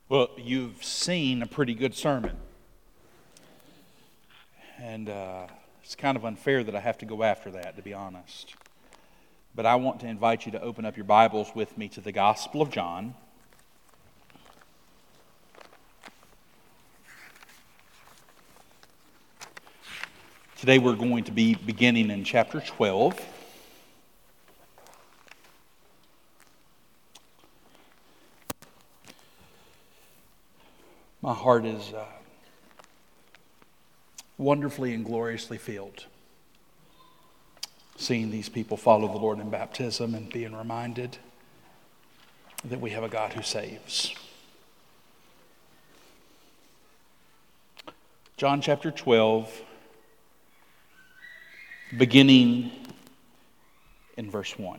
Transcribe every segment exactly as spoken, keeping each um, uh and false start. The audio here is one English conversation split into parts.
Well, you've seen a pretty good sermon. And uh, it's kind of unfair that I have to go after that, to be honest. But I want to invite you to open up your Bibles with me to the Gospel of John. Today we're going to be beginning in chapter twelve. My heart is uh, wonderfully and gloriously filled, seeing these people follow the Lord in baptism and being reminded that we have a God who saves. John chapter twelve, beginning in verse one.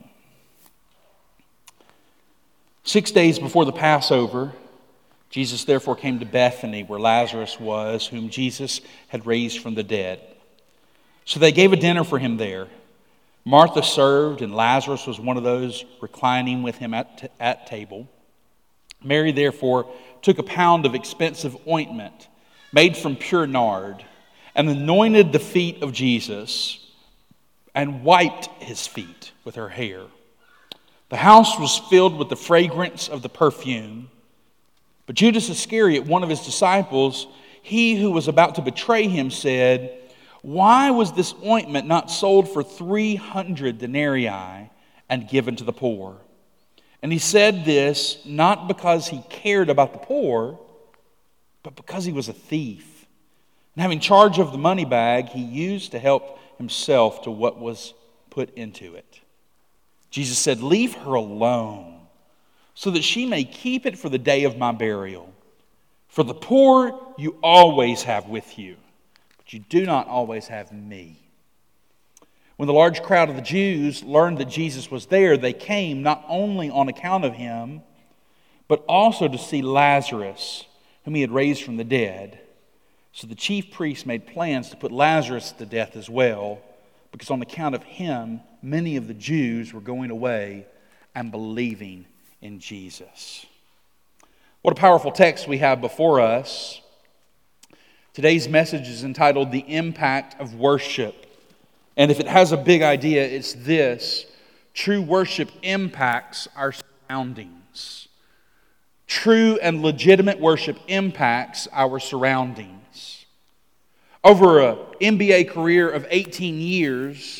Six days before the Passover, Jesus therefore came to Bethany, where Lazarus was, whom Jesus had raised from the dead. So they gave a dinner for him there. Martha served, and Lazarus was one of those reclining with him at, t- at table. Mary therefore took a pound of expensive ointment made from pure nard, and anointed the feet of Jesus, and wiped his feet with her hair. The house was filled with the fragrance of the perfume. But Judas Iscariot, one of his disciples, he who was about to betray him, said, "Why was this ointment not sold for three hundred denarii and given to the poor?" And he said this not because he cared about the poor, but because he was a thief. And having charge of the money bag, he used to help himself to what was put into it. Jesus said, "Leave her alone, so that she may keep it for the day of my burial. For the poor you always have with you, but you do not always have me." When the large crowd of the Jews learned that Jesus was there, they came not only on account of him, but also to see Lazarus, whom he had raised from the dead. So the chief priests made plans to put Lazarus to death as well, because on account of him, many of the Jews were going away and believing in Jesus. What a powerful text we have before us. Today's message is entitled "The Impact of Worship." And if it has a big idea, it's this: true worship impacts our surroundings. True and legitimate worship impacts our surroundings. Over an N B A career of eighteen years,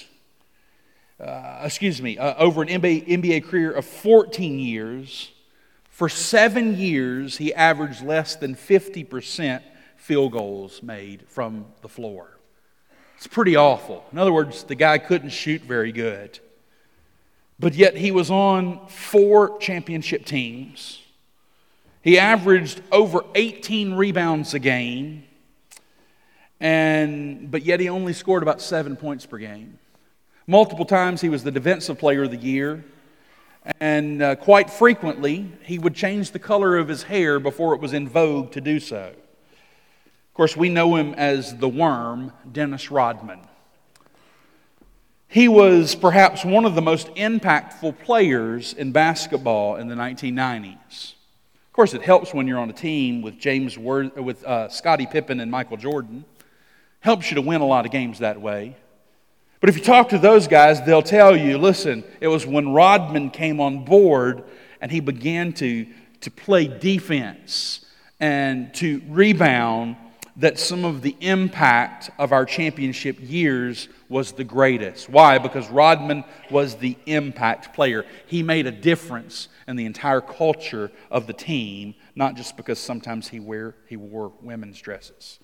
Uh, excuse me, uh, over an N B A career of fourteen years, for seven years he averaged less than fifty percent field goals made from the floor. It's pretty awful. In other words, the guy couldn't shoot very good. But yet he was on four championship teams. He averaged over eighteen rebounds a game, and but yet he only scored about seven points per game. Multiple times he was the Defensive Player of the Year, and uh, quite frequently he would change the color of his hair before it was in vogue to do so. Of course, we know him as the Worm, Dennis Rodman. He was perhaps one of the most impactful players in basketball in the nineteen nineties. Of course, it helps when you're on a team with James Wor- with uh, Scottie Pippen and Michael Jordan. Helps you to win a lot of games that way. But if you talk to those guys, they'll tell you, listen, it was when Rodman came on board and he began to, to play defense and to rebound that some of the impact of our championship years was the greatest. Why? Because Rodman was the impact player. He made a difference in the entire culture of the team, not just because sometimes he, wear, he wore women's dresses.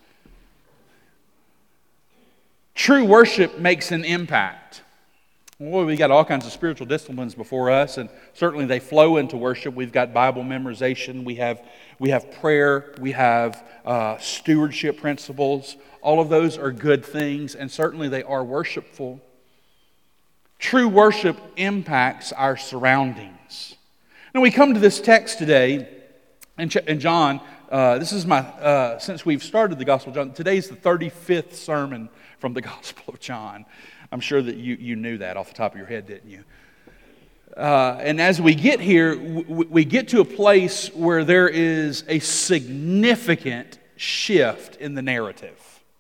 True worship makes an impact. Well, we got all kinds of spiritual disciplines before us, and certainly they flow into worship. We've got Bible memorization, we have we have prayer, we have uh, stewardship principles. All of those are good things, and certainly they are worshipful. True worship impacts our surroundings. Now we come to this text today in, Ch- in John. Uh, this is my uh, since we've started the Gospel of John. Today's the thirty-fifth sermon from the Gospel of John. I'm sure that you, you knew that off the top of your head, didn't you? Uh, and as we get here, w- we get to a place where there is a significant shift in the narrative.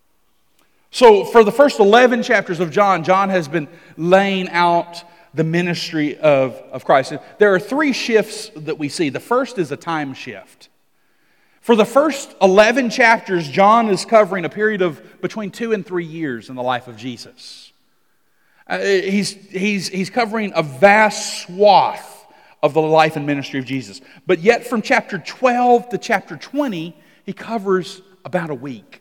So for the first eleven chapters of John, John has been laying out the ministry of, of Christ. There are three shifts that we see. The first is a time shift. For the first eleven chapters, John is covering a period of between two and three years in the life of Jesus. Uh, he's, he's, he's covering a vast swath of the life and ministry of Jesus. But yet from chapter twelve to chapter twenty, he covers about a week.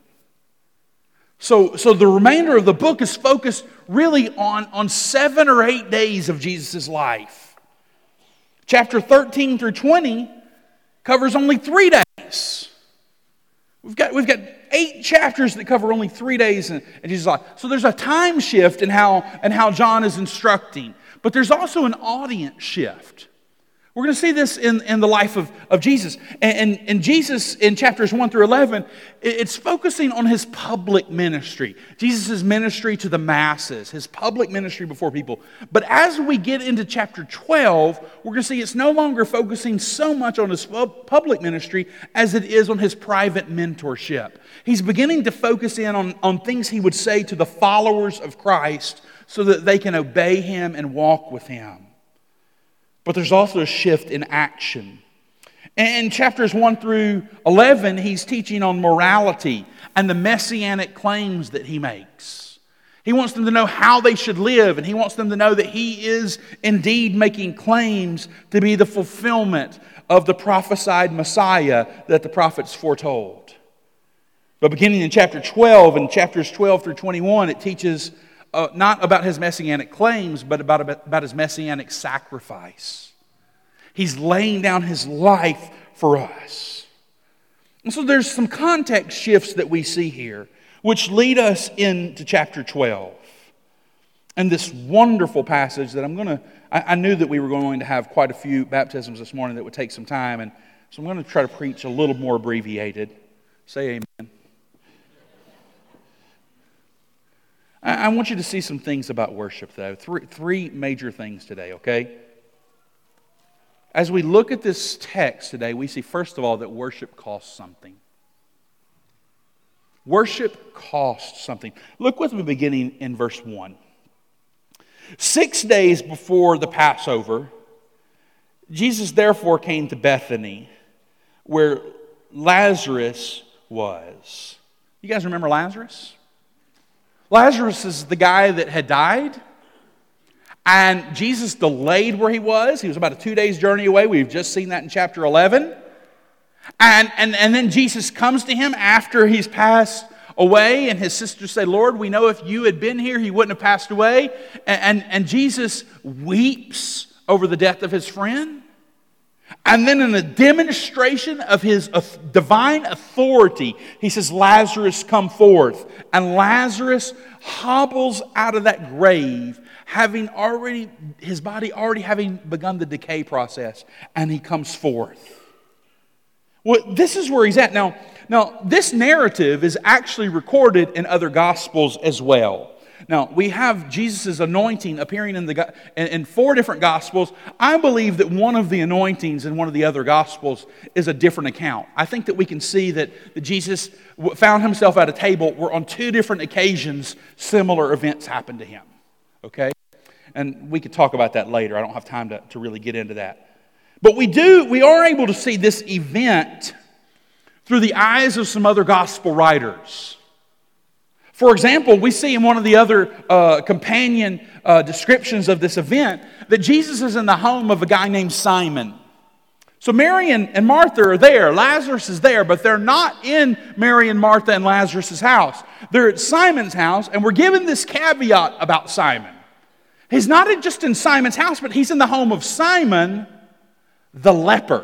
So, so the remainder of the book is focused really on, on seven or eight days of Jesus' life. Chapter thirteen through twenty covers only three days. We've got, we've got eight chapters that cover only three days in, in Jesus' life. So there's a time shift in how, in how John is instructing. But there's also an audience shift. We're going to see this in, in the life of, of Jesus. And, and, and Jesus, in chapters one through eleven, it's focusing on his public ministry. Jesus' ministry to the masses, his public ministry before people. But as we get into chapter twelve, we're going to see it's no longer focusing so much on his public ministry as it is on his private mentorship. He's beginning to focus in on, on things he would say to the followers of Christ so that they can obey him and walk with him. But there's also a shift in action. In chapters one through eleven, he's teaching on morality and the messianic claims that he makes. He wants them to know how they should live, and he wants them to know that he is indeed making claims to be the fulfillment of the prophesied Messiah that the prophets foretold. But beginning in chapter twelve, and chapters twelve through twenty-one, it teaches Uh, not about his messianic claims, but about, about his messianic sacrifice. He's laying down his life for us. And so there's some context shifts that we see here, which lead us into chapter twelve. And this wonderful passage that I'm going to, I, I knew that we were going to have quite a few baptisms this morning that would take some time, and so I'm going to try to preach a little more abbreviated. Say amen. I want you to see some things about worship, though. Three, three major things today, okay? As we look at this text today, we see, first of all, that worship costs something. Worship costs something. Look with me beginning in verse one. Six days before the Passover, Jesus therefore came to Bethany, where Lazarus was. You guys remember Lazarus? Lazarus is the guy that had died, and Jesus delayed where he was. He was about a two days journey away. We've just seen that in chapter eleven. And, and, and then Jesus comes to him after he's passed away, and his sisters say, Lord, we know if you had been here, he wouldn't have passed away. And, and, and Jesus weeps over the death of his friend. And then in a demonstration of his divine authority, he says, Lazarus, come forth. And Lazarus hobbles out of that grave, having already, his body already having begun the decay process, and he comes forth. Well, this is where he's at. Now, now, this narrative is actually recorded in other Gospels as well. Now, we have Jesus' anointing appearing in, the, in, in four different Gospels. I believe that one of the anointings in one of the other Gospels is a different account. I think that we can see that, that Jesus found himself at a table where on two different occasions similar events happened to him. Okay? And we could talk about that later. I don't have time to, to really get into that. But we do, we are able to see this event through the eyes of some other Gospel writers. For example, we see in one of the other uh, companion uh, descriptions of this event that Jesus is in the home of a guy named Simon. So Mary and, and Martha are there. Lazarus is there, but they're not in Mary and Martha and Lazarus' house. They're at Simon's house, and we're given this caveat about Simon. He's not just in Simon's house, but he's in the home of Simon the leper.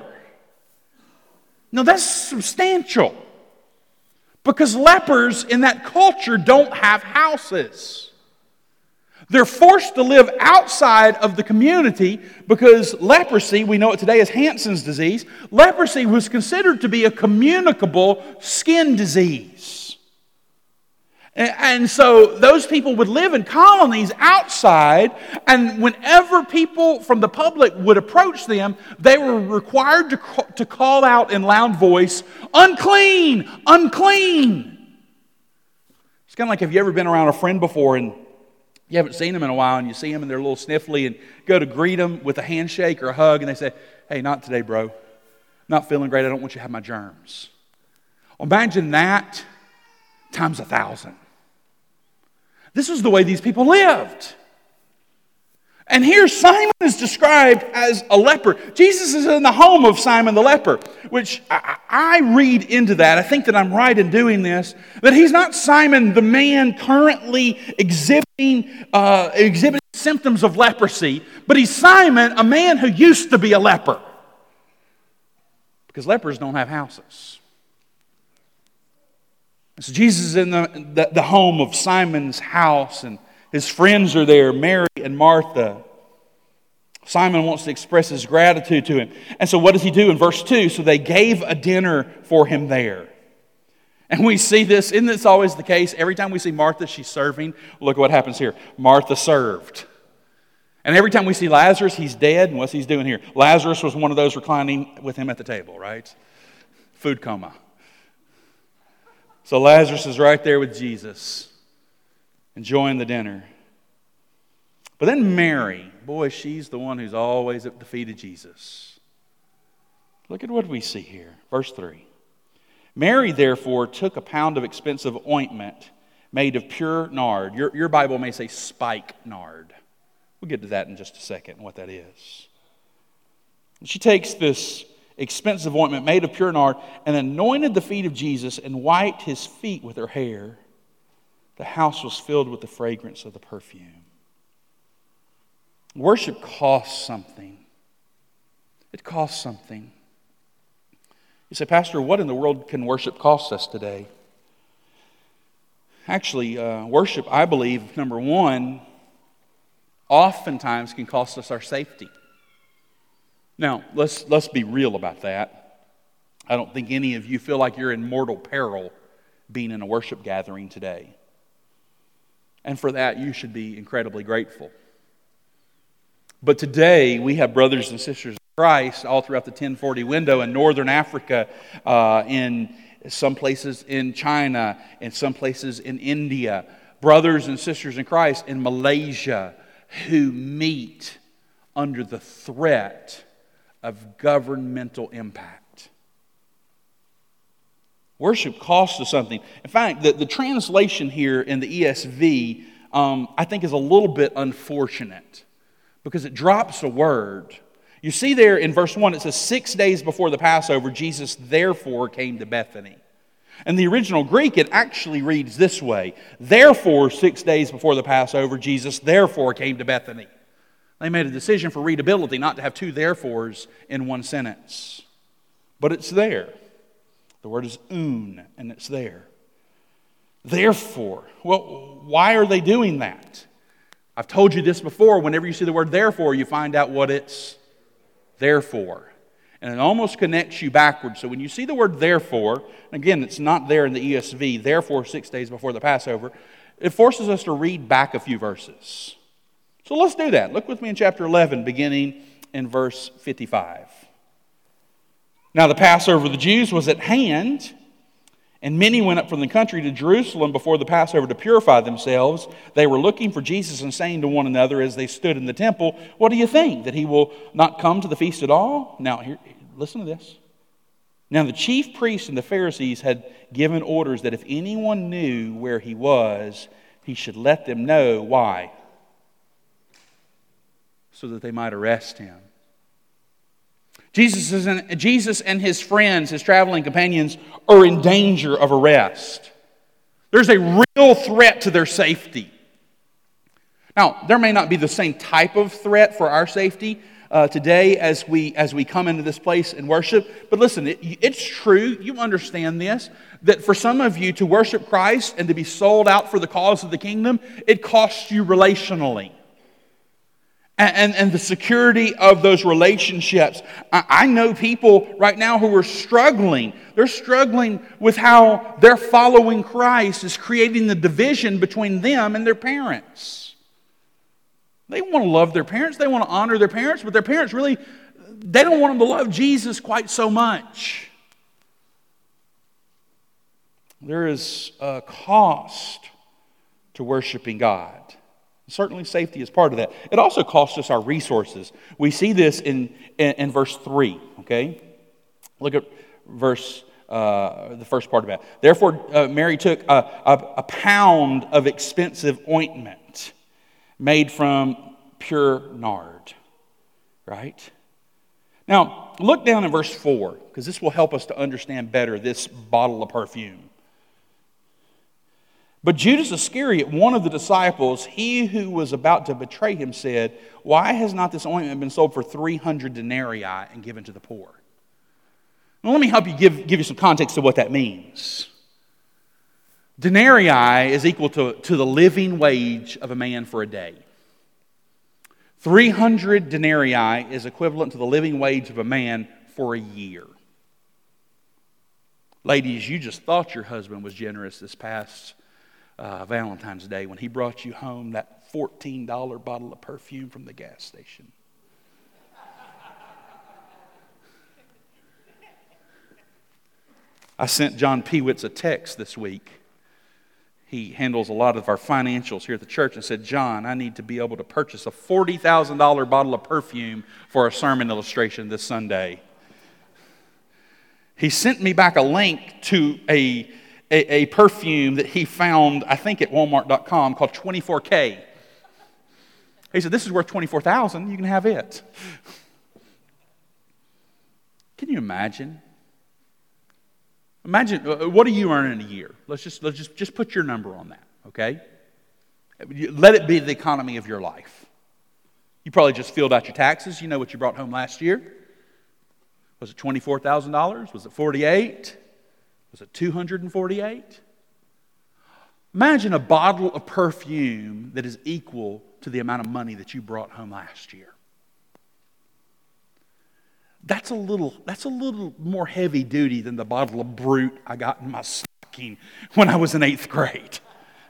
Now that's substantial. Because lepers in that culture don't have houses. They're forced to live outside of the community because leprosy, we know it today as Hansen's disease, leprosy was considered to be a communicable skin disease. And so those people would live in colonies outside, and whenever people from the public would approach them, they were required to, to call out in loud voice, "Unclean! Unclean!" It's kind of like, have you ever been around a friend before and you haven't seen them in a while, and you see them and they're a little sniffly, and go to greet them with a handshake or a hug, and they say, "Hey, not today, bro. Not feeling great. I don't want you to have my germs." Imagine that times a thousand. This is the way these people lived. And here Simon is described as a leper. Jesus is in the home of Simon the leper, which I, I read into that. I think that I'm right in doing this, that he's not Simon, the man currently exhibiting, uh, exhibiting symptoms of leprosy, but he's Simon, a man who used to be a leper. Because lepers don't have houses. So Jesus is in the, the, the home of Simon's house, and his friends are there, Mary and Martha. Simon wants to express his gratitude to him. And so what does he do in verse two? So they gave a dinner for him there. And we see this, isn't this always the case? Every time we see Martha, she's serving. Look at what happens here. Martha served. And every time we see Lazarus, he's dead. And what's he doing here? Lazarus was one of those reclining with him at the table, right? Food coma. So Lazarus is right there with Jesus, enjoying the dinner. But then Mary, boy, she's the one who's always at the feet of Jesus. Look at what we see here. Verse three. Mary, therefore, took a pound of expensive ointment made of pure nard. Your, your Bible may say spikenard. We'll get to that in just a second, what that is. And she takes this expensive ointment made of pure nard and anointed the feet of Jesus and wiped his feet with her hair. The house was filled with the fragrance of the perfume. Worship costs something. It costs something. You say, "Pastor, what in the world can worship cost us today?" Actually, uh, worship, I believe, number one, oftentimes can cost us our safety. Now, let's let's be real about that. I don't think any of you feel like you're in mortal peril being in a worship gathering today. And for that, you should be incredibly grateful. But today, we have brothers and sisters in Christ all throughout the ten forty window in northern Africa, uh, in some places in China, in some places in India, brothers and sisters in Christ in Malaysia who meet under the threat of governmental impact. Worship costs us something. In fact, the, the translation here in the E S V, um, I think, is a little bit unfortunate because it drops a word. You see there in verse one, it says, six days before the Passover, Jesus therefore came to Bethany. In the original Greek, it actually reads this way: therefore, six days before the Passover, Jesus therefore came to Bethany. They made a decision for readability not to have two therefores in one sentence. But it's there. The word is un, and it's there. Therefore. Well, why are they doing that? I've told you this before. Whenever you see the word therefore, you find out what it's there for. And it almost connects you backwards. So when you see the word therefore, and again, it's not there in the E S V, therefore six days before the Passover, it forces us to read back a few verses. So let's do that. Look with me in chapter eleven, beginning in verse fifty-five. Now the Passover of the Jews was at hand, and many went up from the country to Jerusalem before the Passover to purify themselves. They were looking for Jesus and saying to one another as they stood in the temple, "What do you think, that he will not come to the feast at all?" Now, here, listen to this. Now the chief priests and the Pharisees had given orders that if anyone knew where he was, he should let them know. Why? So that they might arrest him. Jesus, is in, Jesus and his friends, his traveling companions, are in danger of arrest. There's a real threat to their safety. Now, there may not be the same type of threat for our safety uh, today as we as we come into this place and worship. But listen, it, it's true, you understand this, that for some of you to worship Christ and to be sold out for the cause of the kingdom, it costs you relationally. And, and, and the security of those relationships. I, I know people right now who are struggling. They're struggling with how their following Christ is creating the division between them and their parents. They want to love their parents. They want to honor their parents. But their parents really, they don't want them to love Jesus quite so much. There is a cost to worshiping God. Certainly safety is part of that. It also costs us our resources. We see this in, in, in verse three, okay? Look at verse, uh, the first part of that. Therefore, uh, Mary took a, a, a pound of expensive ointment made from pure nard, right? Now, look down in verse four, because this will help us to understand better this bottle of perfume. But Judas Iscariot, one of the disciples, he who was about to betray him, said, "Why has not this ointment been sold for three hundred denarii and given to the poor?" Now, let me help you give, give you some context to what that means. Denarii is equal to, to the living wage of a man for a day. three hundred denarii is equivalent to the living wage of a man for a year. Ladies, you just thought your husband was generous this past Uh, Valentine's Day when he brought you home that fourteen dollar bottle of perfume from the gas station. I sent John Pewitz a text this week. He handles a lot of our financials here at the church and said, "John, I need to be able to purchase a forty thousand dollar bottle of perfume for a sermon illustration this Sunday." He sent me back a link to a A, a perfume that he found, I think, at Walmart dot com called twenty-four K. He said, "This is worth twenty-four thousand dollars. You can have it." Can you imagine? Imagine, what do you earn in a year? Let's just let's just, just put your number on that, okay? Let it be the economy of your life. You probably just filled out your taxes. You know what you brought home last year. Was it twenty-four thousand dollars? Was it forty-eight thousand dollars? Was it two hundred forty-eight? Imagine a bottle of perfume that is equal to the amount of money that you brought home last year. That's a little, that's a little more heavy duty than the bottle of Brut I got in my stocking when I was in eighth grade.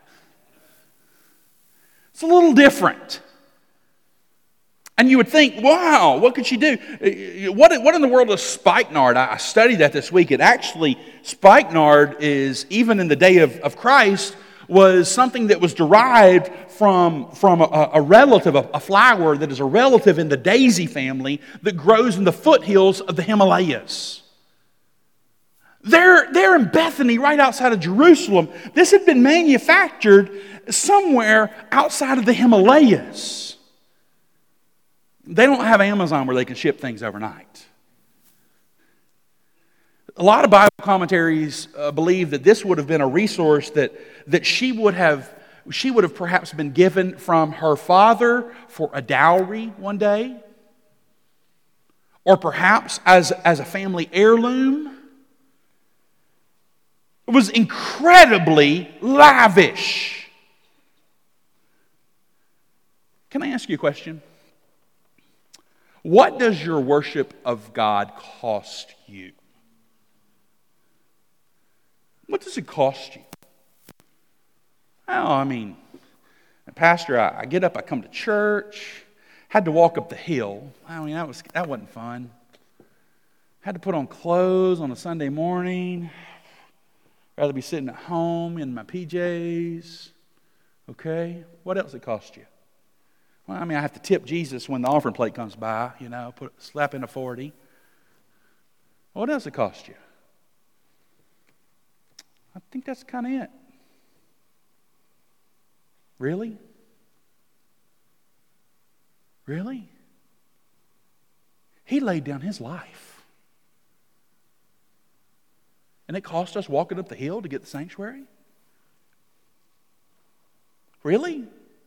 It's a little different. And you would think, wow, what could she do? What, what in the world is spikenard? I studied that this week. It actually, spikenard is, even in the day of, of Christ, was something that was derived from, from a, a relative, a, a flower that is a relative in the daisy family that grows in the foothills of the Himalayas. They're, they're in Bethany, right outside of Jerusalem. This had been manufactured somewhere outside of the Himalayas. They don't have Amazon where they can ship things overnight. A lot of Bible commentaries uh, believe that this would have been a resource that, that she would have she would have perhaps been given from her father for a dowry one day, or perhaps as, as a family heirloom. It was incredibly lavish. Can I ask you a question? What does your worship of God cost you? What does it cost you? Oh, I mean, Pastor, I, I get up, I come to church, had to walk up the hill. I mean, that was that wasn't fun. Had to put on clothes on a Sunday morning. Rather be sitting at home in my P Js. Okay, what else it cost you? Well, I mean, I have to tip Jesus when the offering plate comes by, you know, put slap in a forty. What else it cost you? I think that's kind of it. Really? Really? He laid down his life. And it cost us walking up the hill to get the sanctuary? Really?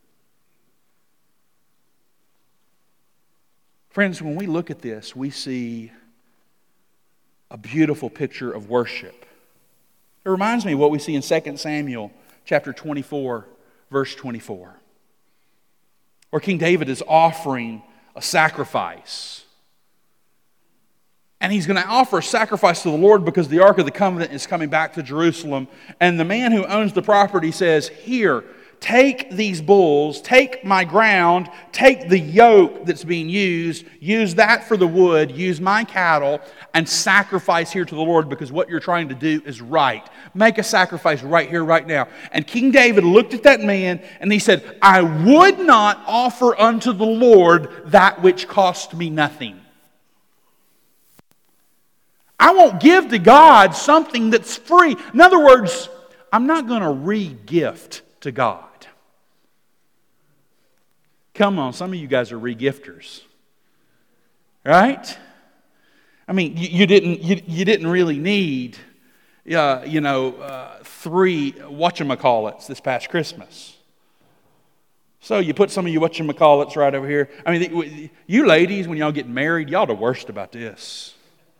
Friends, when we look at this, we see a beautiful picture of worship. It reminds me of what we see in Second Samuel chapter twenty-four, verse twenty-four. where King David is offering a sacrifice. And he's going to offer a sacrifice to the Lord because the Ark of the Covenant is coming back to Jerusalem. And the man who owns the property says, here, take these bulls, take my ground, take the yoke that's being used, use that for the wood, use my cattle, and sacrifice here to the Lord because what you're trying to do is right. Make a sacrifice right here, right now. And King David looked at that man and he said, I would not offer unto the Lord that which cost me nothing. I won't give to God something that's free. In other words, I'm not going to re-gift to God. Come on, some of you guys are re-gifters. Right? I mean, you, you didn't you, you didn't really need uh, you know, uh, three whatchamacallits this past Christmas. So you put some of you whatchamacallits right over here. I mean, you ladies, when y'all get married, y'all the worst about this.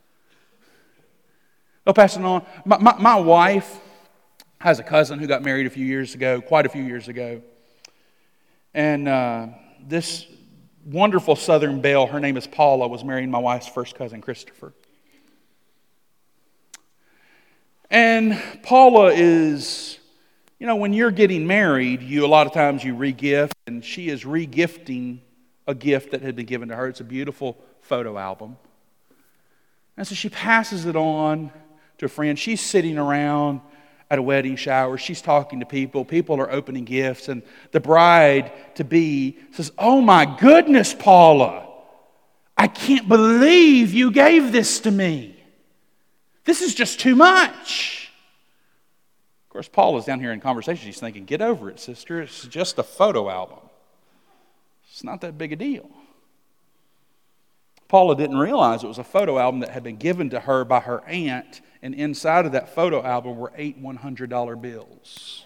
I'll pass it on. My, my, my wife has a cousin who got married a few years ago, quite a few years ago. And uh, this wonderful Southern belle, her name is Paula, was marrying my wife's first cousin, Christopher. And Paula is, you know, when you're getting married, you a lot of times you re-gift, and she is re-gifting a gift that had been given to her. It's a beautiful photo album. And so she passes it on to a friend. She's sitting around at a wedding shower. She's talking to people. People are opening gifts. And the bride-to-be says, oh my goodness, Paula, I can't believe you gave this to me. This is just too much. Of course, Paula's down here in conversation. She's thinking, get over it, sister. It's just a photo album. It's not that big a deal. Paula didn't realize it was a photo album that had been given to her by her aunt, and inside of that photo album were eight one hundred dollar bills.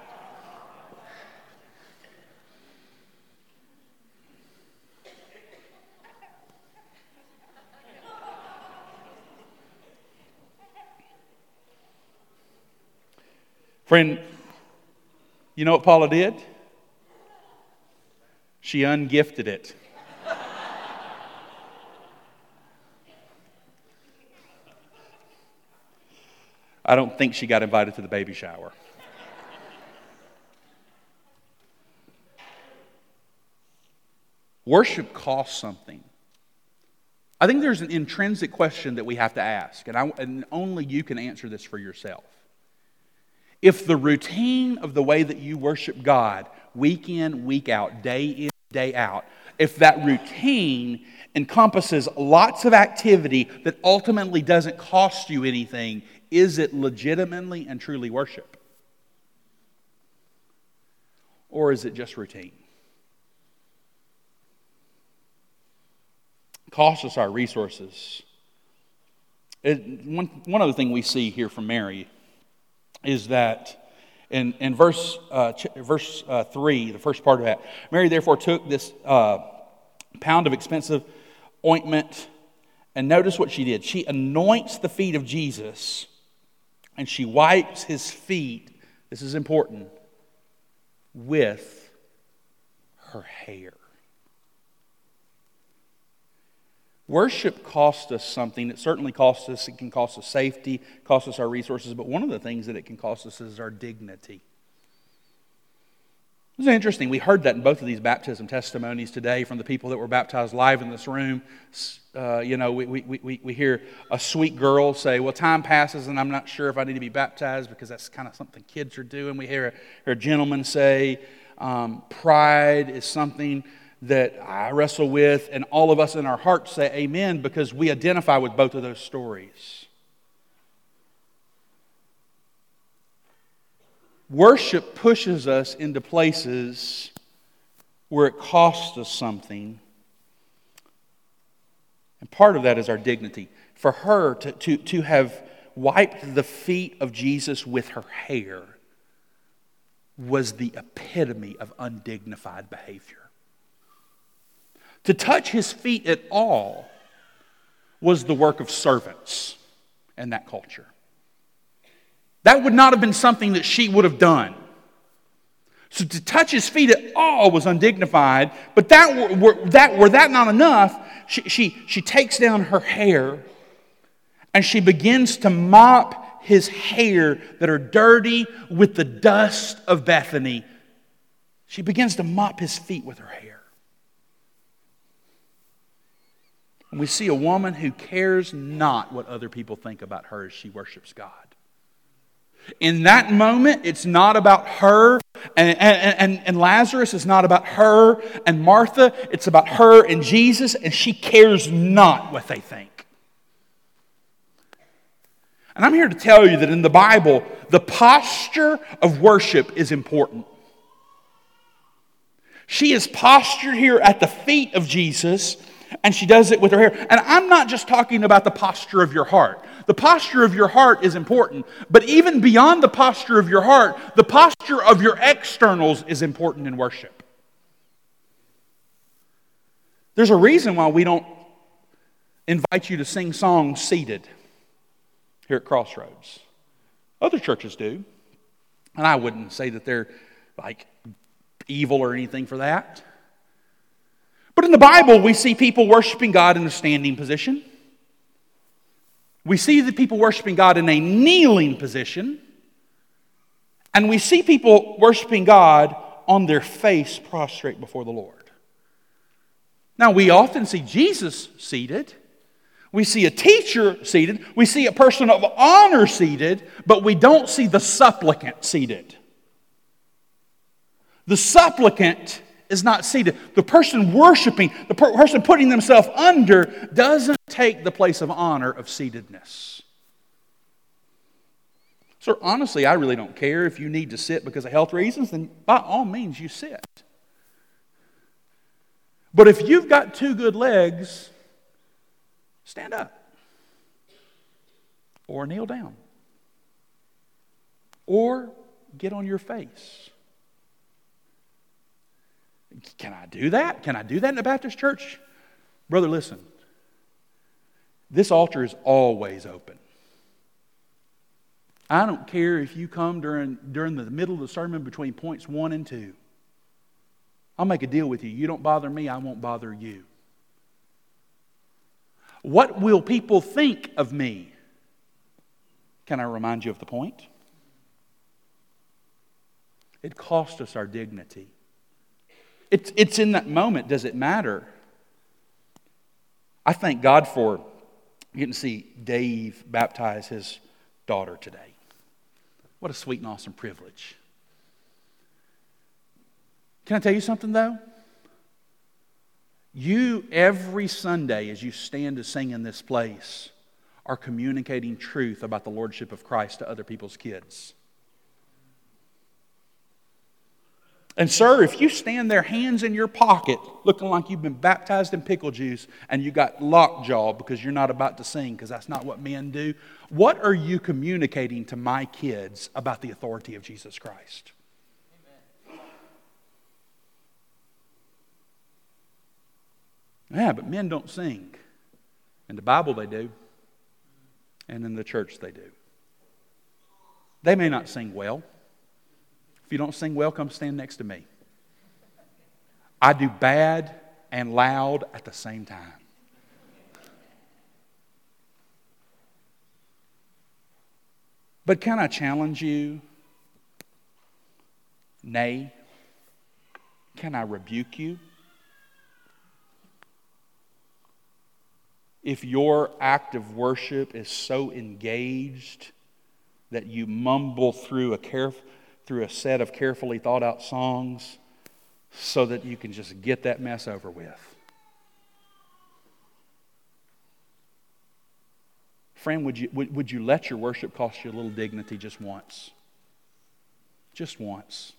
Friend, you know what Paula did? She ungifted it. I don't think she got invited to the baby shower. Worship costs something. I think there's an intrinsic question that we have to ask, and, I, and only you can answer this for yourself. If the routine of the way that you worship God, week in, week out, day in, day out, if that routine encompasses lots of activity that ultimately doesn't cost you anything, is it legitimately and truly worship? Or is it just routine? It costs us our resources. It, one, one other thing we see here from Mary is that in, in verse, uh, ch- verse uh, three, the first part of that, Mary therefore took this uh, pound of expensive ointment, and notice what she did. She anoints the feet of Jesus, and she wipes his feet, this is important, with her hair. Worship costs us something. It certainly costs us, it can cost us safety, cost us our resources, but one of the things that it can cost us is our dignity. It's interesting. We heard that in both of these baptism testimonies today from the people that were baptized live in this room. Uh, you know, we, we, we, we hear a sweet girl say, well, time passes and I'm not sure if I need to be baptized because that's kind of something kids are doing. We hear a, hear a gentleman say, um, pride is something that I wrestle with, and all of us in our hearts say amen because we identify with both of those stories. Worship pushes us into places where it costs us something. And part of that is our dignity. For her to, to, to have wiped the feet of Jesus with her hair was the epitome of undignified behavior. To touch his feet at all was the work of servants in that culture. That would not have been something that she would have done. So to touch his feet at all was undignified. But that were, were, that, were that not enough, she, she, she takes down her hair and she begins to mop his hair that are dirty with the dust of Bethany. She begins to mop his feet with her hair. And we see a woman who cares not what other people think about her as she worships God. In that moment, it's not about her and, and, and, and Lazarus. It's not about her and Martha. It's about her and Jesus, and she cares not what they think. And I'm here to tell you that in the Bible, the posture of worship is important. She is postured here at the feet of Jesus, and she does it with her hair. And I'm not just talking about the posture of your heart. The posture of your heart is important. But even beyond the posture of your heart, the posture of your externals is important in worship. There's a reason why we don't invite you to sing songs seated here at Crossroads. Other churches do. And I wouldn't say that they're like evil or anything for that. But in the Bible, we see people worshiping God in a standing position. We see the people worshiping God in a kneeling position. And we see people worshiping God on their face prostrate before the Lord. Now, we often see Jesus seated. We see a teacher seated. We see a person of honor seated. But we don't see the supplicant seated. The supplicant is not seated. The person worshiping, the per- person putting themselves under, doesn't take the place of honor of seatedness. So honestly, I really don't care if you need to sit because of health reasons, then by all means you sit. But if you've got two good legs, stand up. Or kneel down. Or get on your face. Can I do that? Can I do that in a Baptist church? Brother, listen. This altar is always open. I don't care if you come during, during the middle of the sermon between points one and two. I'll make a deal with you. You don't bother me, I won't bother you. What will people think of me? Can I remind you of the point? It cost us our dignity. It's, it's in that moment, does it matter? I thank God for getting to see Dave baptize his daughter today. What a sweet and awesome privilege. Can I tell you something though? You, every Sunday as you stand to sing in this place, are communicating truth about the Lordship of Christ to other people's kids. And sir, if you stand there hands in your pocket looking like you've been baptized in pickle juice and you got lockjaw because you're not about to sing because that's not what men do, what are you communicating to my kids about the authority of Jesus Christ? Amen. Yeah, but men don't sing. In the Bible they do. And in the church they do. They may not sing well. If you don't sing well, come stand next to me. I do bad and loud at the same time. But can I challenge you? Nay. Can I rebuke you? If your act of worship is so engaged that you mumble through a careful through a set of carefully thought out songs so that you can just get that mess over with. Friend, would you, would, would you let your worship cost you a little dignity just once? Just once.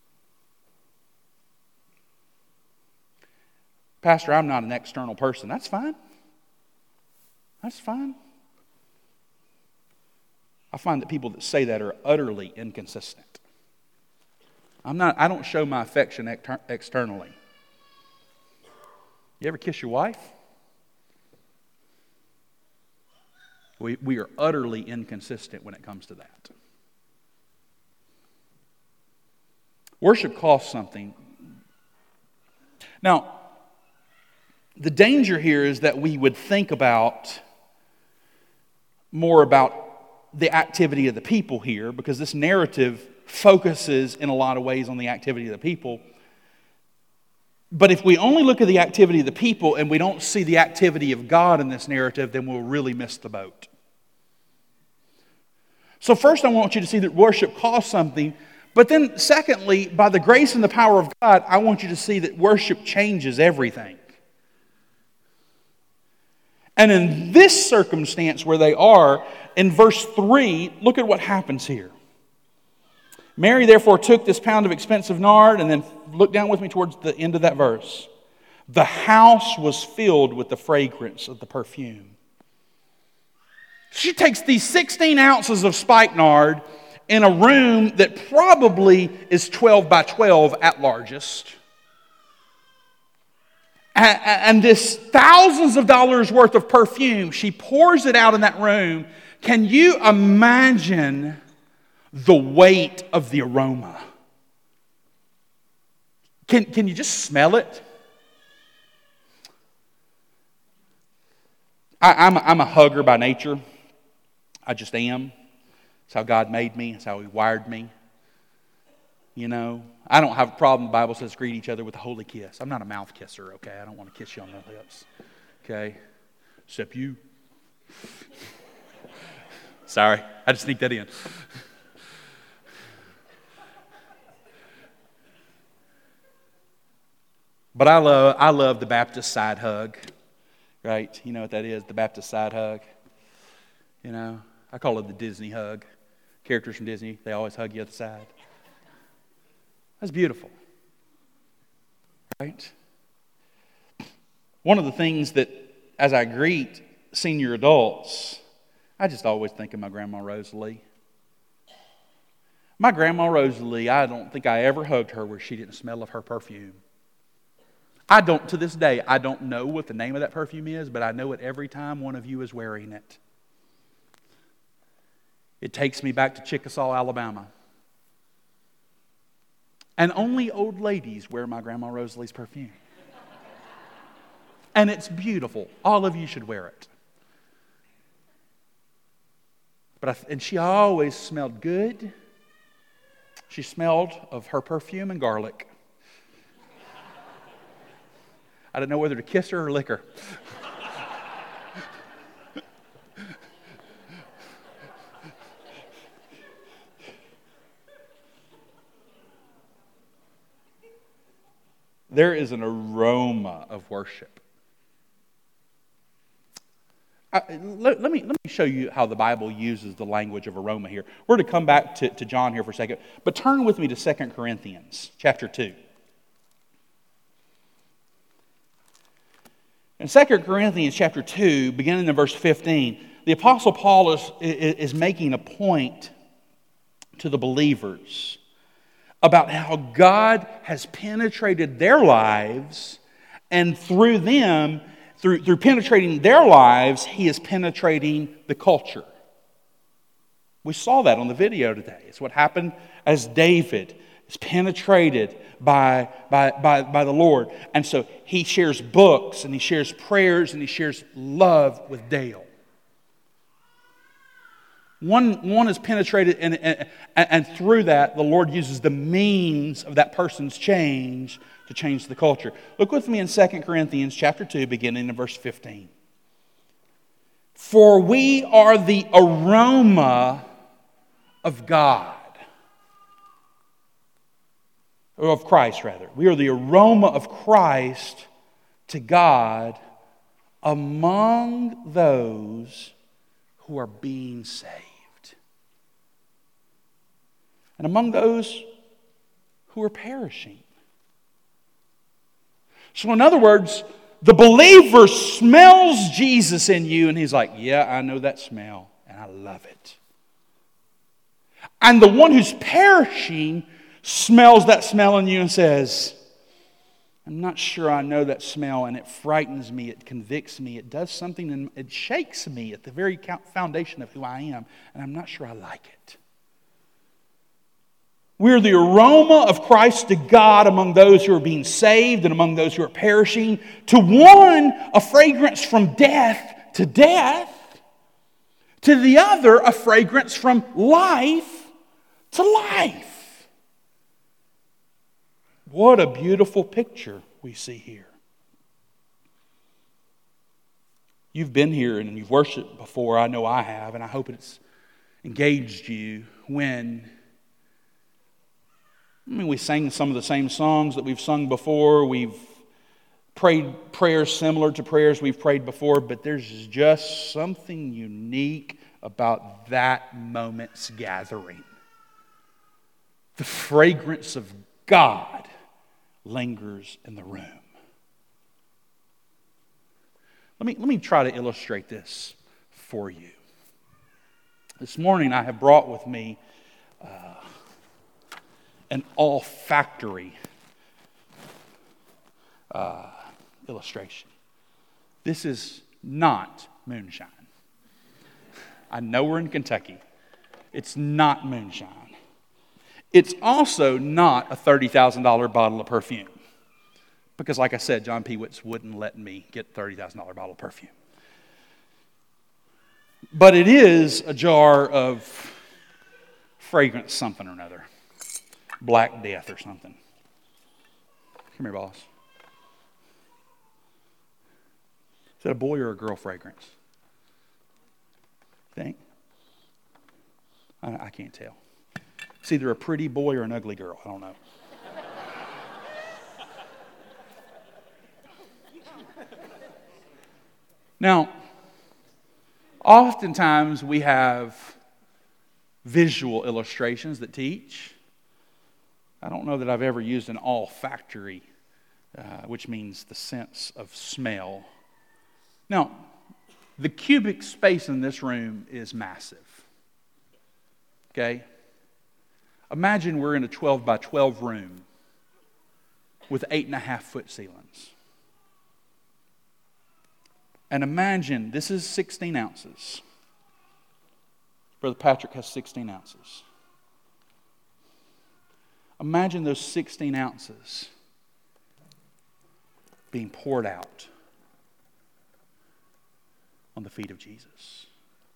Pastor, I'm not an external person. That's fine. That's fine. I find that people that say that are utterly inconsistent. I'm not, I don't show my affection exter- externally. You ever kiss your wife? We, we are utterly inconsistent when it comes to that. Worship costs something. Now, the danger here is that we would think about more about the activity of the people here, because this narrative focuses in a lot of ways on the activity of the people. But if we only look at the activity of the people and we don't see the activity of God in this narrative, then we'll really miss the boat. So first I want you to see that worship costs something. But then secondly, by the grace and the power of God, I want you to see that worship changes everything. And in this circumstance where they are, in verse three, look at what happens here. Mary therefore took this pound of expensive nard, and then look down with me towards the end of that verse. The house was filled with the fragrance of the perfume. She takes these sixteen ounces of spikenard in a room that probably is twelve by twelve at largest. And this thousands of dollars worth of perfume, she pours it out in that room. Can you imagine the weight of the aroma? Can, can you just smell it? I, I'm, a, I'm a hugger by nature. I just am. That's how God made me. That's how He wired me. You know, I don't have a problem. The Bible says greet each other with a holy kiss. I'm not a mouth kisser, okay? I don't want to kiss you on the lips, okay? Except you. Sorry, I just sneaked that in. But I love, I love the Baptist side hug, right? You know what that is, the Baptist side hug. You know, I call it the Disney hug. Characters from Disney, they always hug you at the side. That's beautiful, right? One of the things that, as I greet senior adults, I just always think of my Grandma Rosalie. My Grandma Rosalie, I don't think I ever hugged her where she didn't smell of her perfume. I don't, to this day, I don't know what the name of that perfume is, but I know it every time one of you is wearing it. It takes me back to Chickasaw, Alabama. And only old ladies wear my Grandma Rosalie's perfume. And it's beautiful. All of you should wear it. But I, and she always smelled good. She smelled of her perfume and garlic. I didn't know whether to kiss her or lick her. There is an aroma of worship. I, let, let, me, let me show you how the Bible uses the language of aroma here. We're to come back to, to John here for a second, but turn with me to Second Corinthians chapter two. In Second Corinthians chapter two, beginning in verse fifteen, the Apostle Paul is, is making a point to the believers about how God has penetrated their lives, and through them, through, through penetrating their lives, He is penetrating the culture. We saw that on the video today. It's what happened as David is penetrated by, by, by, by the Lord. And so he shares books, and he shares prayers, and he shares love with Dale. One, one is penetrated, and, and, and through that, the Lord uses the means of that person's change to change the culture. Look with me in Second Corinthians chapter two, beginning in verse fifteen. For we are the aroma of God. Or of Christ, rather. We are the aroma of Christ to God among those who are being saved. And among those who are perishing. So in other words, the believer smells Jesus in you, and he's like, yeah, I know that smell, and I love it. And the one who's perishing smells that smell in you and says, I'm not sure I know that smell, and it frightens me, it convicts me, it does something, and it shakes me at the very foundation of who I am, and I'm not sure I like it. We're the aroma of Christ to God among those who are being saved and among those who are perishing. To one, a fragrance from death to death. To the other, a fragrance from life to life. What a beautiful picture we see here. You've been here and you've worshiped before. I know I have, and I hope it's engaged you when, I mean, we sang some of the same songs that we've sung before. We've prayed prayers similar to prayers we've prayed before, but there's just something unique about that moment's gathering. The fragrance of God lingers in the room. Let me, let me try to illustrate this for you. This morning I have brought with me uh, an olfactory uh, illustration. This is not moonshine. I know we're in Kentucky. It's not moonshine. It's also not a thirty thousand dollars bottle of perfume. Because like I said, John Pewitz wouldn't let me get a thirty thousand dollars bottle of perfume. But it is a jar of fragrance something or another. Black Death or something. Come here, boss. Is that a boy or a girl fragrance? Think? I, I can't tell. It's either a pretty boy or an ugly girl. I don't know. Now, oftentimes we have visual illustrations that teach. I don't know that I've ever used an olfactory, uh, which means the sense of smell. Now, the cubic space in this room is massive. Okay? Imagine we're in a twelve by twelve room with eight and a half foot ceilings. And imagine, this is sixteen ounces. Brother Patrick has sixteen ounces. Imagine those sixteen ounces being poured out on the feet of Jesus.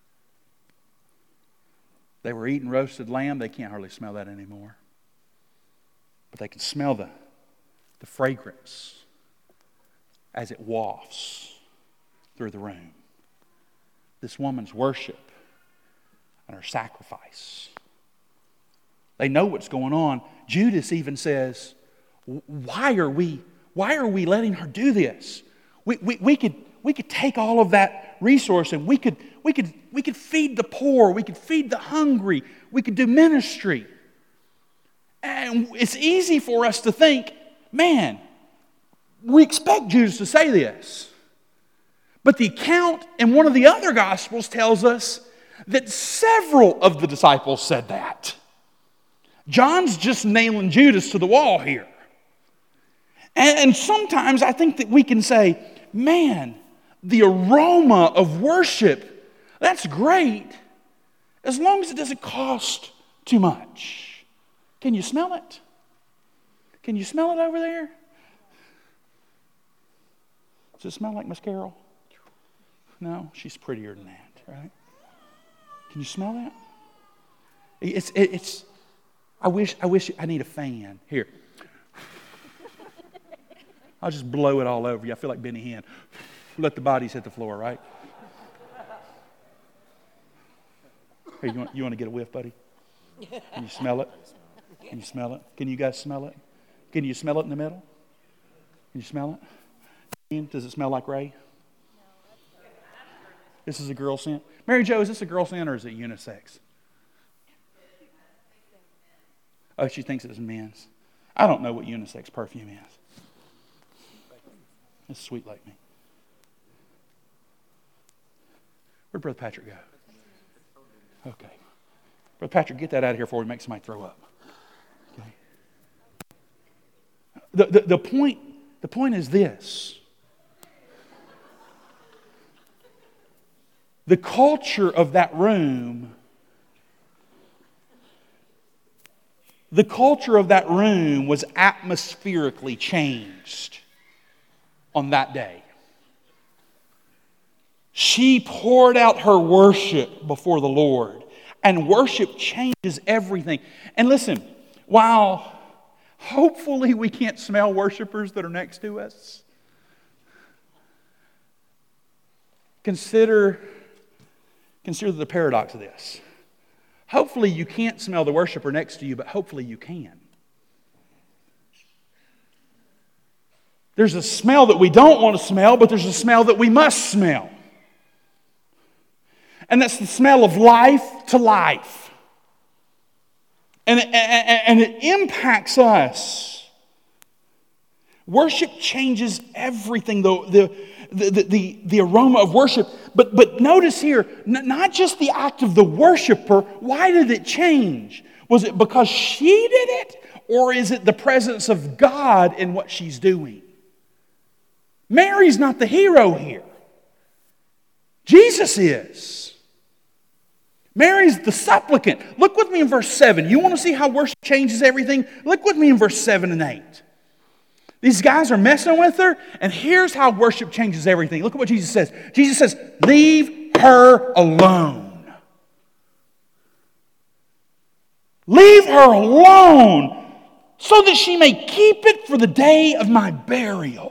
They were eating roasted lamb. They can't hardly smell that anymore. But they can smell the, the fragrance as it wafts through the room. This woman's worship and her sacrifice. They know what's going on. Judas even says, why are we, why are we letting her do this? We, we, we could we could take all of that resource and we could we could we could feed the poor, we could feed the hungry, we could do ministry. And it's easy for us to think, man, we expect Judas to say this. But the account in one of the other Gospels tells us that several of the disciples said that. John's just nailing Judas to the wall here. And, and sometimes I think that we can say, man, the aroma of worship, that's great, as long as it doesn't cost too much. Can you smell it? Can you smell it over there? Does it smell like Miss Carol? No, she's prettier than that, right? Can you smell that? It's, it, it's, I wish, I wish, I need a fan. Here. I'll just blow it all over you. I feel like Benny Hinn. Let the bodies hit the floor, right? Hey, you want, you want to get a whiff, buddy? Can you smell it? Can you smell it? Can you guys smell it? Can you smell it in the middle? Can you smell it? Does it smell like Ray? This is a girl scent. Mary Jo, is this a girl scent or is it unisex? Oh, she thinks it's men's. I don't know what unisex perfume is. It's sweet like me. Where'd Brother Patrick go? Okay. Brother Patrick, get that out of here before we make somebody throw up. Okay. The, the, the, point, the point is this. The culture of that room, The culture of that room was atmospherically changed on that day. She poured out her worship before the Lord. And worship changes everything. And listen, while hopefully we can't smell worshipers that are next to us, consider, consider the paradox of this. Hopefully you can't smell the worshiper next to you, but hopefully you can. There's a smell that we don't want to smell, but there's a smell that we must smell. And that's the smell of life to life. And it, and it impacts us. Worship changes everything, though. The, the, the, the aroma of worship. But, but notice here, not just the act of the worshiper. Why did it change? Was it because she did it? Or is it the presence of God in what she's doing? Mary's not the hero here. Jesus is. Mary's the supplicant. Look with me in verse seven. You want to see how worship changes everything? Look with me in verse seven and eight. These guys are messing with her, and here's how worship changes everything. Look at what Jesus says. Jesus says, leave her alone. Leave her alone so that she may keep it for the day of my burial.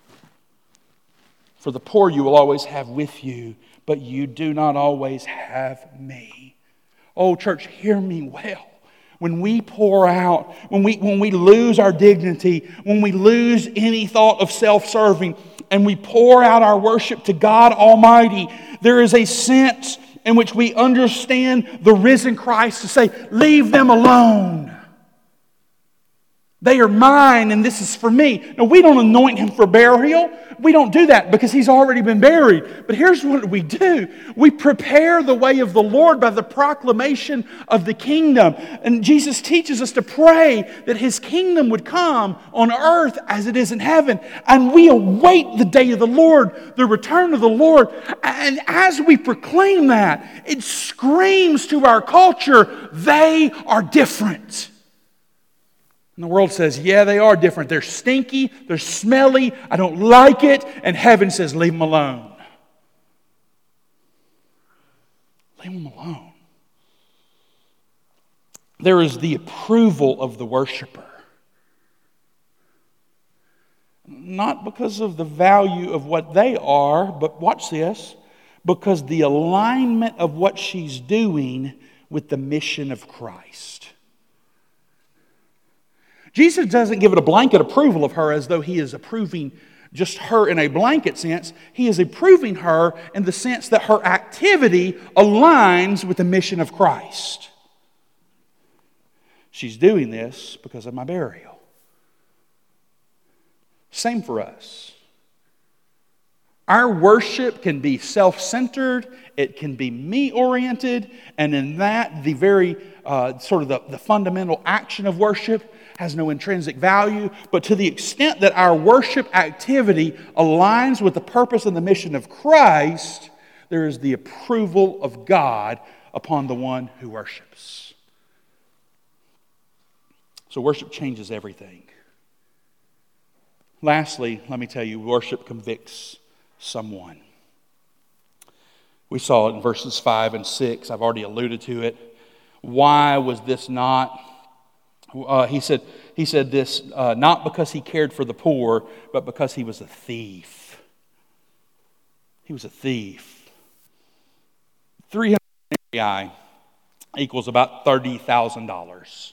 For the poor you will always have with you, but you do not always have me. Oh, church, hear me well. When we pour out, when we, when we lose our dignity, when we lose any thought of self-serving, and we pour out our worship to God Almighty, there is a sense in which we understand the risen Christ to say, leave them alone. They are mine and this is for me. Now, we don't anoint him for burial. We don't do that because he's already been buried. But here's what we do. We prepare the way of the Lord by the proclamation of the kingdom. And Jesus teaches us to pray that his kingdom would come on earth as it is in heaven. And we await the day of the Lord, the return of the Lord. And as we proclaim that, it screams to our culture, they are different. And the world says, yeah, they are different. They're stinky. They're smelly. I don't like it. And heaven says, leave them alone. Leave them alone. There is the approval of the worshiper. Not because of the value of what they are, but watch this, because the alignment of what she's doing with the mission of Christ. Jesus doesn't give it a blanket approval of her as though he is approving just her in a blanket sense. He is approving her in the sense that her activity aligns with the mission of Christ. She's doing this because of my burial. Same for us. Our worship can be self-centered, it can be me-oriented, and in that, the very uh, sort of the, the fundamental action of worship has no intrinsic value. But to the extent that our worship activity aligns with the purpose and the mission of Christ, there is the approval of God upon the one who worships. So worship changes everything. Lastly, let me tell you, worship convicts someone. We saw it in verses five and six. I've already alluded to it. Why was this not? Uh, he said, he said this uh, not because he cared for the poor, but because he was a thief. He was a thief. three hundred denarii equals about thirty thousand dollars.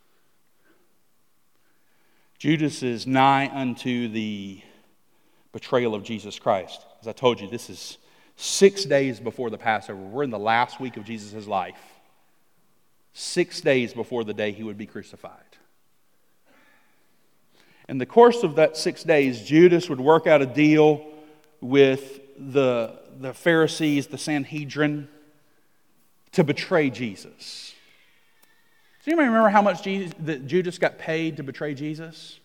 Judas is nigh unto the betrayal of Jesus Christ. As I told you, this is six days before the Passover. We're in the last week of Jesus' life. Six days before the day he would be crucified. In the course of that six days, Judas would work out a deal with the, the Pharisees, the Sanhedrin, to betray Jesus. Do you remember how much Jesus, that Judas got paid to betray Jesus?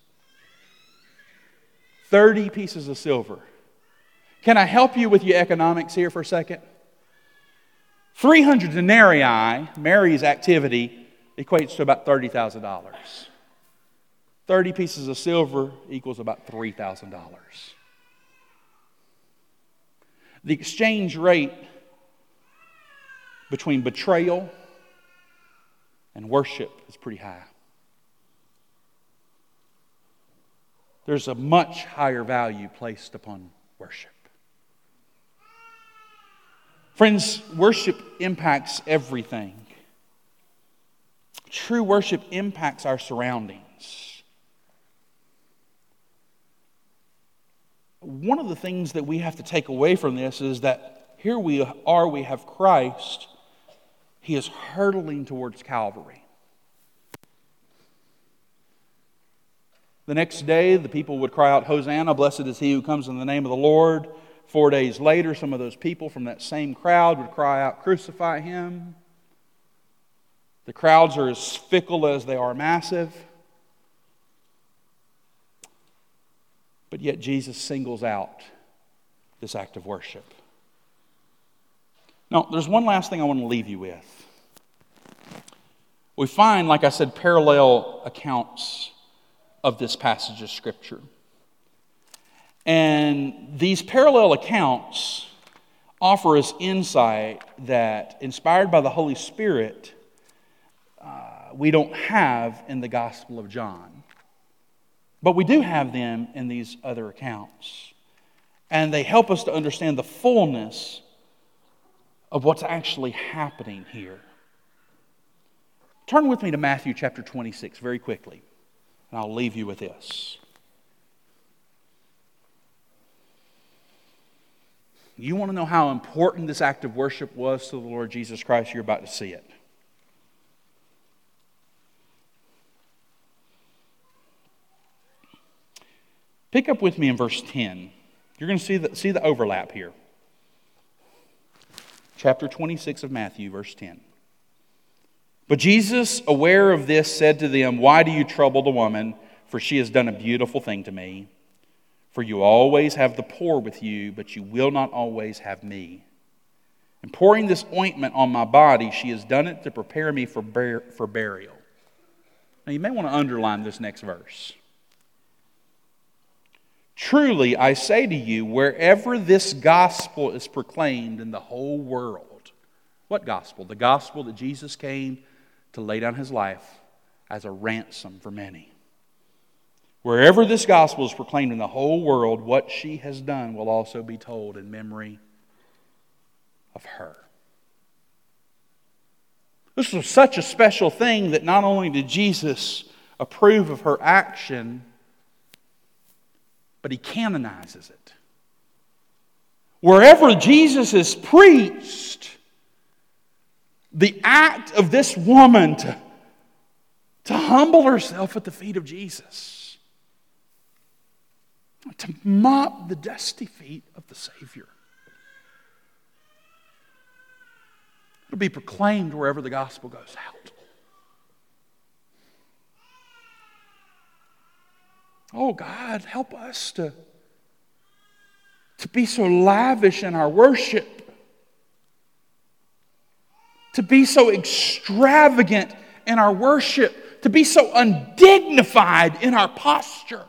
thirty pieces of silver. Can I help you with your economics here for a second? three hundred denarii, Mary's activity, equates to about thirty thousand dollars. thirty pieces of silver equals about three thousand dollars. The exchange rate between betrayal and worship is pretty high. There's a much higher value placed upon worship. Friends, worship impacts everything. True worship impacts our surroundings. One of the things that we have to take away from this is that here we are, we have Christ. He is hurtling towards Calvary. The next day, the people would cry out, "Hosanna, blessed is he who comes in the name of the Lord." Four days later, some of those people from that same crowd would cry out, "Crucify him." The crowds are as fickle as they are massive. But yet Jesus singles out this act of worship. Now, there's one last thing I want to leave you with. We find, like I said, parallel accounts of this passage of Scripture. And these parallel accounts offer us insight that, inspired by the Holy Spirit, uh, we don't have in the Gospel of John. But we do have them in these other accounts. And they help us to understand the fullness of what's actually happening here. Turn with me to Matthew chapter twenty-six very quickly, and I'll leave you with this. You want to know how important this act of worship was to the Lord Jesus Christ? You're about to see it. Pick up with me in verse ten. You're going to see the, see the overlap here. Chapter twenty-six of Matthew, verse ten. But Jesus, aware of this, said to them, "Why do you trouble the woman? For she has done a beautiful thing to me. For you always have the poor with you, but you will not always have me. In pouring this ointment on my body, she has done it to prepare me for, bur- for burial." Now you may want to underline this next verse. "Truly, I say to you, wherever this gospel is proclaimed in the whole world." What gospel? The gospel that Jesus came to lay down his life as a ransom for many. "Wherever this gospel is proclaimed in the whole world, what she has done will also be told in memory of her." This was such a special thing that not only did Jesus approve of her action, but he canonizes it. Wherever Jesus is preached, the act of this woman to, to humble herself at the feet of Jesus, to mop the dusty feet of the Savior, it'll be proclaimed wherever the gospel goes out. Oh God, help us to, to be so lavish in our worship, to be so extravagant in our worship, to be so undignified in our posture,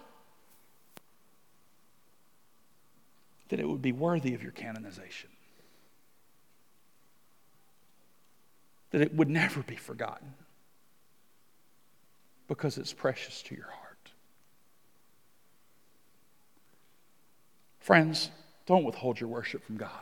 that it would be worthy of your canonization. That it would never be forgotten because it's precious to your heart. Friends, don't withhold your worship from God.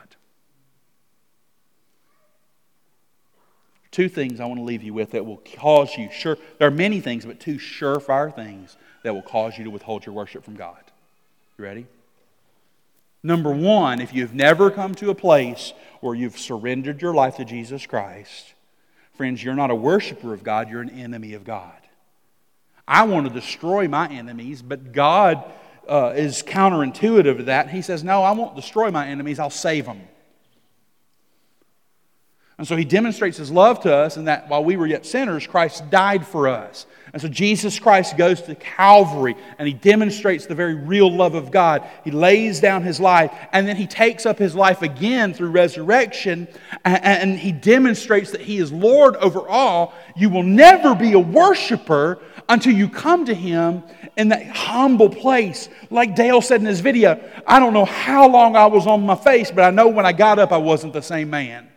Two things I want to leave you with that will cause you, sure, there are many things, but two surefire things that will cause you to withhold your worship from God. You ready? Number one, if you've never come to a place where you've surrendered your life to Jesus Christ, friends, you're not a worshiper of God, you're an enemy of God. I want to destroy my enemies, but God uh, is counterintuitive to that. He says, no, I won't destroy my enemies, I'll save them. And so he demonstrates his love to us in that while we were yet sinners, Christ died for us. And so Jesus Christ goes to Calvary and he demonstrates the very real love of God. He lays down his life and then he takes up his life again through resurrection and he demonstrates that he is Lord over all. You will never be a worshiper until you come to him in that humble place. Like Dale said in his video, I don't know how long I was on my face, but I know when I got up I wasn't the same man.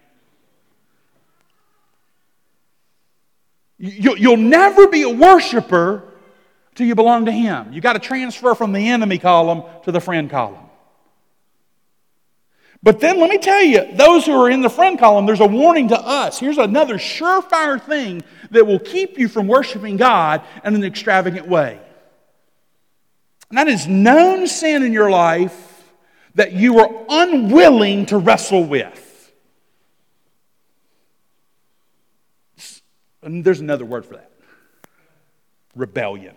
You'll never be a worshiper until you belong to him. You've got to transfer from the enemy column to the friend column. But then let me tell you, those who are in the friend column, there's a warning to us. Here's another surefire thing that will keep you from worshiping God in an extravagant way. And that is known sin in your life that you are unwilling to wrestle with. And there's another word for that. Rebellion.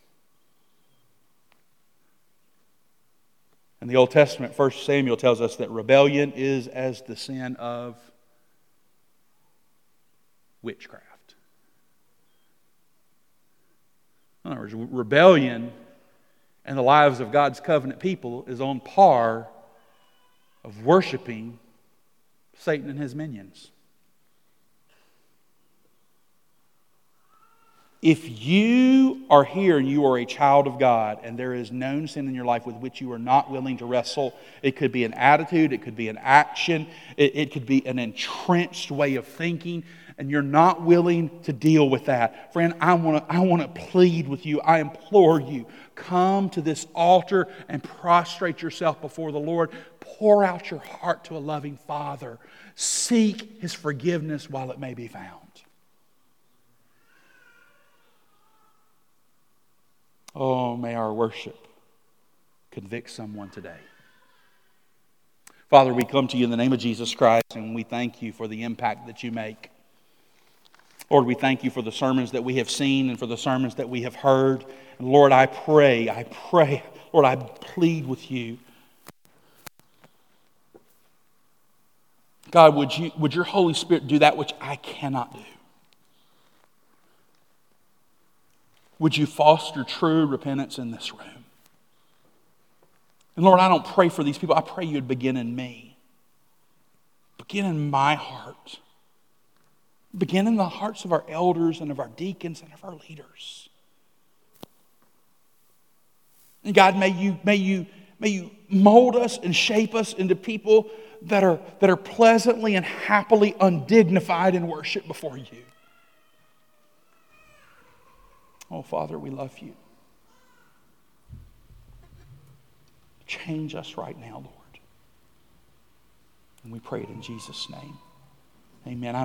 In the Old Testament, First Samuel tells us that rebellion is as the sin of witchcraft. In other words, rebellion in the lives of God's covenant people is on par of worshiping Satan and his minions. If you are here and you are a child of God and there is known sin in your life with which you are not willing to wrestle, it could be an attitude, it could be an action, it, it could be an entrenched way of thinking, and you're not willing to deal with that. Friend, I want to I want to plead with you. I implore you, come to this altar and prostrate yourself before the Lord. Pour out your heart to a loving Father. Seek his forgiveness while it may be found. Oh, may our worship convict someone today. Father, we come to you in the name of Jesus Christ and we thank you for the impact that you make. Lord, we thank you for the sermons that we have seen and for the sermons that we have heard. And Lord, I pray, I pray, Lord, I plead with you. God, would you, would your Holy Spirit do that which I cannot do? Would you foster true repentance in this room? And Lord, I don't pray for these people. I pray you'd begin in me. Begin in my heart. Begin in the hearts of our elders and of our deacons and of our leaders. And God, may you, may you, may you mold us and shape us into people that are, that are pleasantly and happily undignified in worship before you. Oh, Father, we love you. Change us right now, Lord. And we pray it in Jesus' name. Amen.